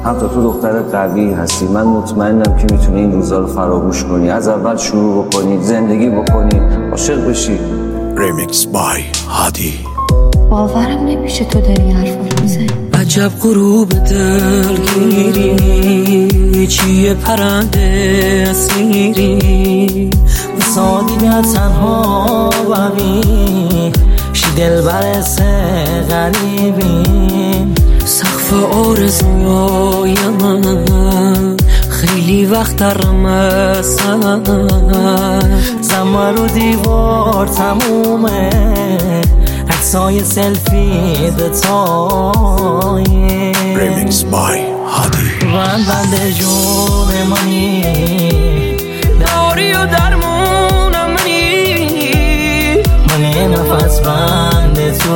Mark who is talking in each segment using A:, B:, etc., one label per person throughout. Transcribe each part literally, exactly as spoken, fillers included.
A: هم تا تو دختر قوی هستی، من مطمئنم که میتونی این روزا رو فراموش کنی، از اول شروع بکنی، زندگی بکنی، عاشق بشی.
B: ریمیکس بای هادی.
C: باورم نمیشه تو داری حرف رو میزنی.
D: عجب غروب دلگیری، چیه پرنده اسیری، وسادی نه تنها ببین، شی دل برسه غریبی، سقف آرزوهای من خیلی وقت رمسن، زمان رو دیوار تمومه، عکسای سلفی دتای.
B: ریمیکس بای هادی.
D: من بنده جون منی، داری و درمونم منی، منی نفس بنده تو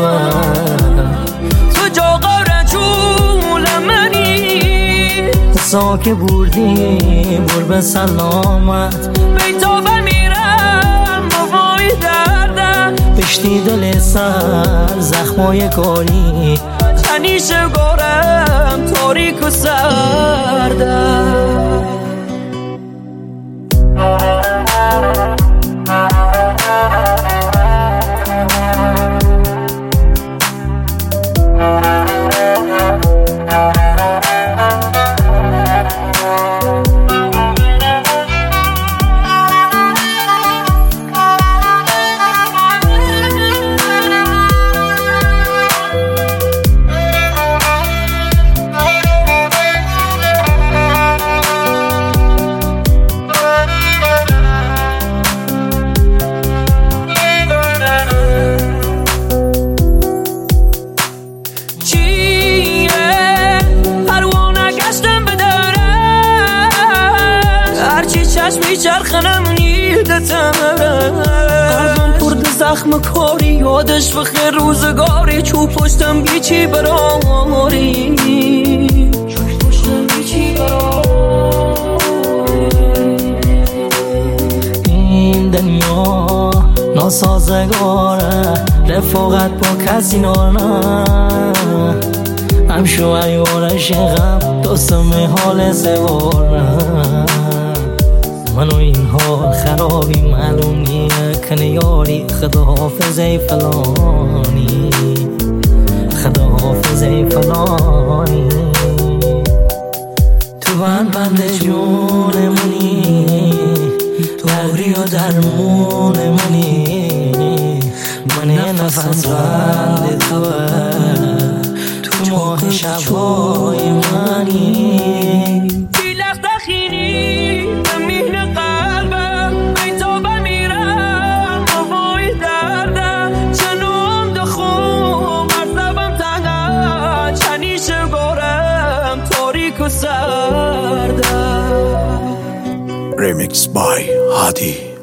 D: تو جاقا رجولم منی، ساکه بردی بر به سلامت، بیتا بمیرم بابای دردم، بشتی دل سر زخمای کاری، تنیشه گارم تاریک و سردم. میچرخنم نیدتم، قلبم پرد زخم کاری، یادش بخیر روزگاری، چوب پشتم گیچی براری، چوب پشتم گیچی براری. این دنیا ناسازگاره، رفاقت با کسی نانه، هم شویارش غم دوستم حال سواره، منو این حال خرابی معلوم نیه، کنه یاری خدا حافظه فلانی، خدا حافظه فلانی. تو بند بند جون منی، داری و درمون منی، من نفس بند توه، تو ماه شبای منی.
B: Remix by Hadi.